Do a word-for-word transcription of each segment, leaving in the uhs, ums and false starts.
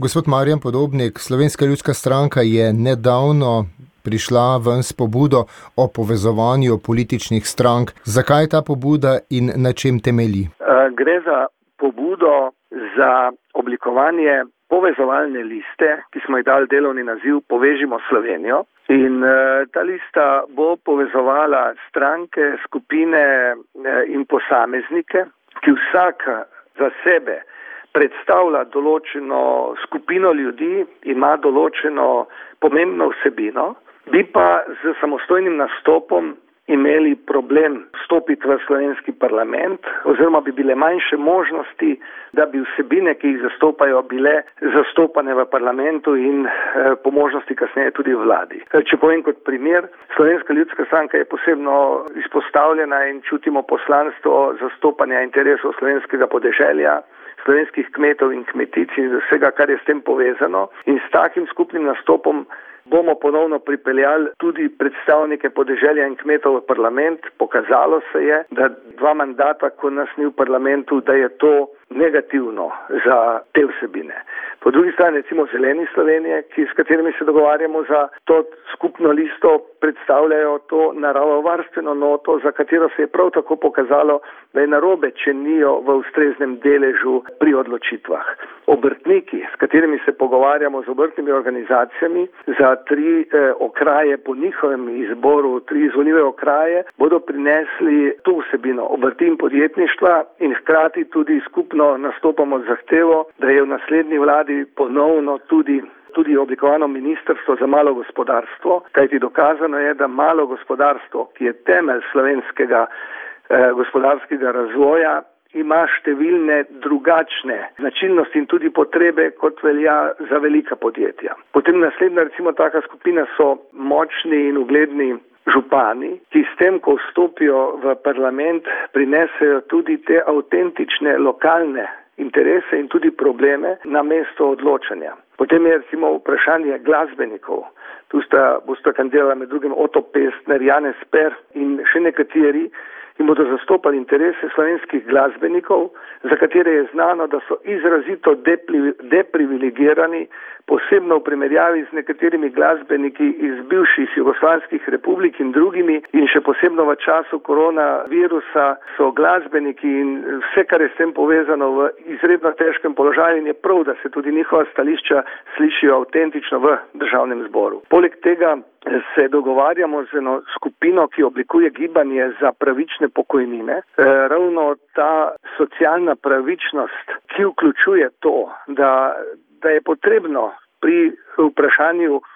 Gospod Marjan Podobnik, Slovenska ljudska stranka je nedavno prišla ven s pobudo o povezovanju političnih strank. Zakaj je ta pobuda in na čem temelji? Gre za pobudo za oblikovanje povezovalne liste, ki smo ji dali delovni naziv Povežimo Slovenijo. In ta lista bo povezovala stranke, skupine in posameznike, ki vsak za sebe predstavlja določeno skupino ljudi, ima določeno pomembno vsebino, bi pa z samostojnim nastopom imeli problem vstopiti v slovenski parlament, oziroma bi bile manjše možnosti, da bi vsebine, ki jih zastopajo, bile zastopane v parlamentu in eh, po možnosti kasneje tudi v vladi. Če povem kot primer, Slovenska ljudska stranka je posebno izpostavljena in čutimo poslanstvo zastopanja interesov slovenskega podeželja, slovenskih kmetov in kmetic in vsega, kar je s tem povezano. In s takim skupnim nastopom bomo ponovno pripeljali tudi predstavnike podeželja in kmetov v parlament. Pokazalo se je, da dva mandata, ko nas ni v parlamentu, da je to negativno za te vsebine. Po drugi strani recimo Zeleni Slovenije, ki, s katerimi se dogovarjamo za to skupno listo, predstavljajo to naravovarstveno noto, za katero se je prav tako pokazalo, da je narobe, če nijo v ustreznem deležu pri odločitvah. Obrtniki, s katerimi se pogovarjamo z obrtnimi organizacijami, za tri eh, okraje po njihovem izboru, tri izvoljive okraje, bodo prinesli to vsebino obrti in podjetništva in hkrati tudi skupno nastopamo z zahtevo, da je v naslednji vladi ponovno tudi tudi oblikovano ministrstvo za malo gospodarstvo, kajti dokazano je, da malo gospodarstvo, ki je temelj slovenskega eh, gospodarskega razvoja, ima številne drugačne značilnosti in tudi potrebe, kot velja za velika podjetja. Potem naslednja recimo taka skupina so močni in ugledni župani, ki s tem, ko vstopijo v parlament, prinesejo tudi te avtentične lokalne interese in tudi probleme na mesto odločanja. Potem je recimo vprašanje glasbenikov. Tu sta, bosta kandidirala med drugim Oto Pestner, Janez Per in še nekateri, in bodo zastopali interese slovenskih glasbenikov, za katere je znano, da so izrazito depli, deprivilegirani, posebno v primerjavi z nekaterimi glasbeniki iz bivših jugoslovanskih republik in drugimi, in še posebno v času koronavirusa so glasbeniki in vse, kar je s tem povezano, v izredno težkem položaju in je prav, da se tudi njihova stališča slišijo avtentično v državnem zboru. Poleg tega se dogovarjamo z eno skupino, ki oblikuje gibanje za pravične pokojnine. E, ravno ta socialna pravičnost, ki vključuje to, da, da je potrebno pri vprašanju e,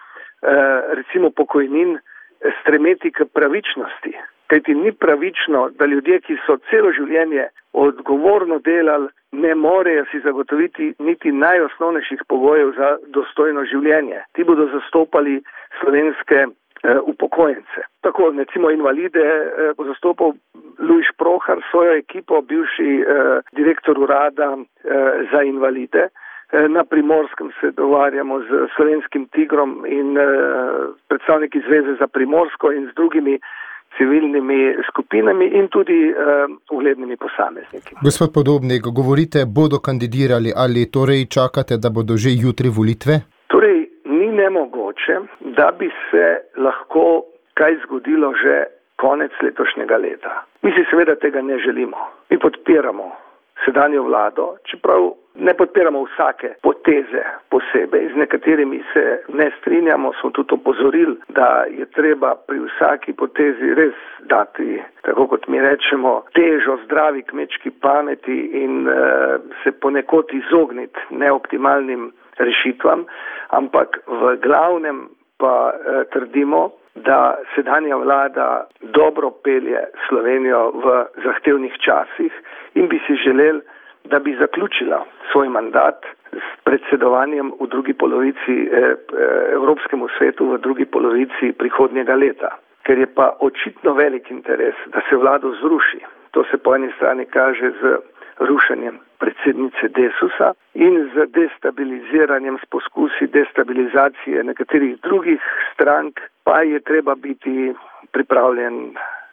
recimo pokojnin stremeti k pravičnosti. Kajti ni pravično, da ljudje, ki so celo življenje odgovorno delali, ne morejo si zagotoviti niti najosnovnejših pogojev za dostojno življenje. Ti bodo zastopali slovenske eh, upokojence. Tako recimo invalide eh, bo zastopal Luiš Prohar, svojo ekipo, bivši eh, direktor urada eh, za invalide. Eh, na Primorskem se dogovarjamo z Slovenskim Tigrom in eh, predstavniki Zveze za Primorsko in z drugimi civilnimi skupinami in tudi uh, uglednimi posamezniki. Gospod Podobnik, govorite, bodo kandidirali, ali torej čakate, da bodo že jutri volitve? Torej, ni nemogoče, da bi se lahko kaj zgodilo že konec letošnjega leta. Mi si seveda tega ne želimo. Mi podpiramo sedanjo vlado, čeprav ne podpiramo vsake poteze posebej, z nekaterimi se ne strinjamo, smo tudi opozorili, da je treba pri vsaki potezi res dati, tako kot mi rečemo, težo zdravi kmečki pameti in uh, se ponekod izogniti neoptimalnim rešitvam, ampak v glavnem pa uh, trdimo, da sedanja vlada dobro pelje Slovenijo v zahtevnih časih in bi si želeli, da bi zaključila svoj mandat s predsedovanjem v drugi polovici eh, Evropskemu svetu v drugi polovici prihodnjega leta. Ker je pa očitno velik interes, da se vlado zruši. To se po eni strani kaže z rušenjem predsednice Desusa in z destabiliziranjem, s poskusi destabilizacije nekaterih drugih strank, pa je treba biti pripravljen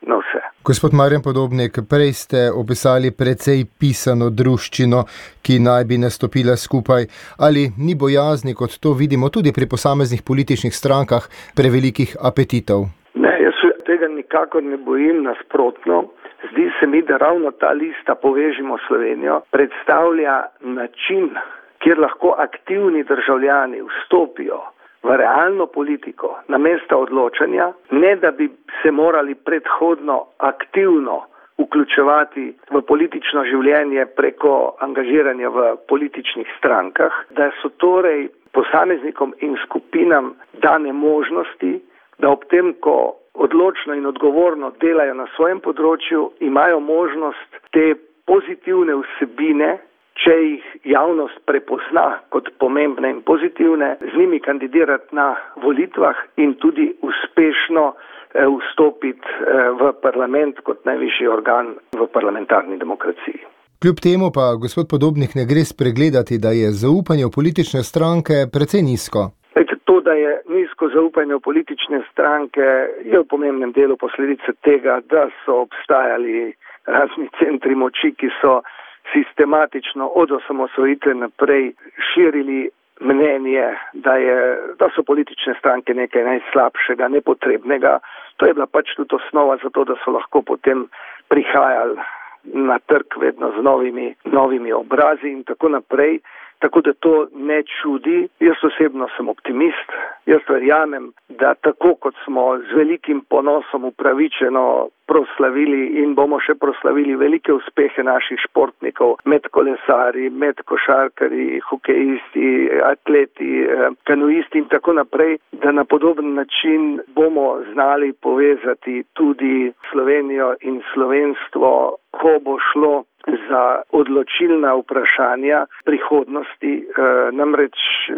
na vse. Gospod Marjan Podobnik, prej ste opisali precej pisano druščino, ki naj bi nastopila skupaj. Ali ni bojazni, kot to vidimo tudi pri posameznih političnih strankah, prevelikih apetitov? Ne, jaz se tega nikakor ne bojim, nasprotno. Zdi se mi, da ravno ta lista Povežimo Slovenijo predstavlja način, kjer lahko aktivni državljani vstopijo v realno politiko na mesta odločanja, ne da bi se morali predhodno aktivno vključevati v politično življenje preko angažiranja v političnih strankah, da so torej posameznikom in skupinam dane možnosti, da ob tem, ko odločno in odgovorno delajo na svojem področju, imajo možnost te pozitivne vsebine, če jih javnost prepozna kot pomembne in pozitivne, z njimi kandidirati na volitvah in tudi uspešno eh, vstopiti eh, v parlament kot najvišji organ v parlamentarni demokraciji. Kljub temu pa, gospod Podobnik, ne gre spregledati, da je zaupanje v politične stranke precej nizko. To, da je nizko zaupanje v politične stranke, je v pomembnem delu posledica tega, da so obstajali razni centri moči, ki so sistematično od osamosvojitve naprej širili mnenje, da, je, da so politične stranke nekaj najslabšega, nepotrebnega. To je bila pač tudi osnova za to, da so lahko potem prihajali na trg vedno z novimi, novimi obrazi in tako naprej. Tako da to ne čudi. Jaz osebno sem optimist. Jaz verjamem, da tako kot smo z velikim ponosom upravičeno proslavili in bomo še proslavili velike uspehe naših športnikov med kolesarji, med košarkarji, hokejisti, atleti, kanuisti in tako naprej, da na podoben način bomo znali povezati tudi Slovenijo in slovenstvo, ko bo šlo za odločilna vprašanja prihodnosti. E, namreč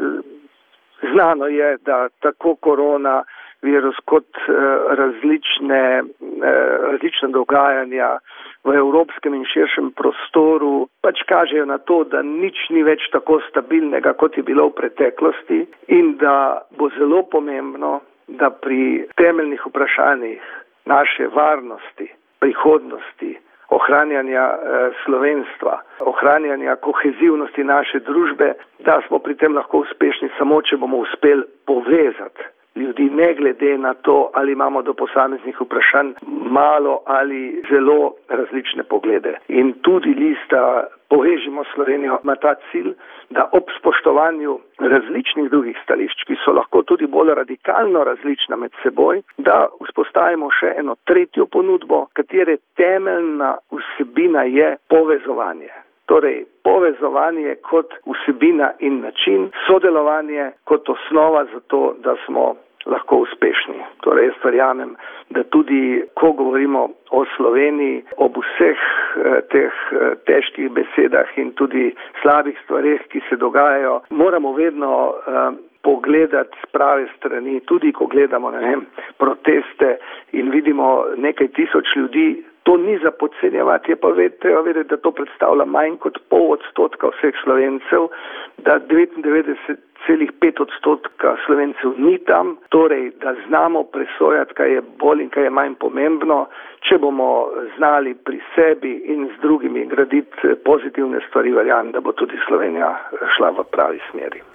znano je, da tako korona virus kot e, različne, e, različne dogajanja v evropskem in širšem prostoru pač kažejo na to, da nič ni več tako stabilnega, kot je bilo v preteklosti in da bo zelo pomembno, da pri temeljnih vprašanjih naše varnosti, prihodnosti, ohranjanja eh, slovenstva, ohranjanja kohezivnosti naše družbe, da smo pri tem lahko uspešni samo, če bomo uspeli povezati ljudi, ne glede na to, ali imamo do posameznih vprašanj malo ali zelo različne poglede. In tudi lista Povežimo Slovenijo ima ta cilj, da ob spoštovanju različnih drugih stališč, ki so lahko tudi bolj radikalno različna med seboj, da vzpostavimo še eno tretjo ponudbo, katere temeljna vsebina je povezovanje. Torej, povezovanje kot vsebina in način, sodelovanje kot osnova za to, da smo lahko uspešni. Torej, jaz verjamem, da tudi, ko govorimo o Sloveniji, ob vseh eh, teh eh, težkih besedah in tudi slabih stvareh, ki se dogajajo, moramo vedno eh, pogledati z prave strani, tudi ko gledamo, ne vem, proteste in vidimo nekaj tisoč ljudi. To ni za podcenjevati, je pa treba vedeti, da to predstavlja manj kot pol odstotka vseh Slovencev, da devetindevetdeset celih pet odstotka Slovencev ni tam, torej da znamo presojati, kaj je bolj in kaj je manj pomembno. Če bomo znali pri sebi in z drugimi graditi pozitivne stvari, verjamem, da bo tudi Slovenija šla v pravi smeri.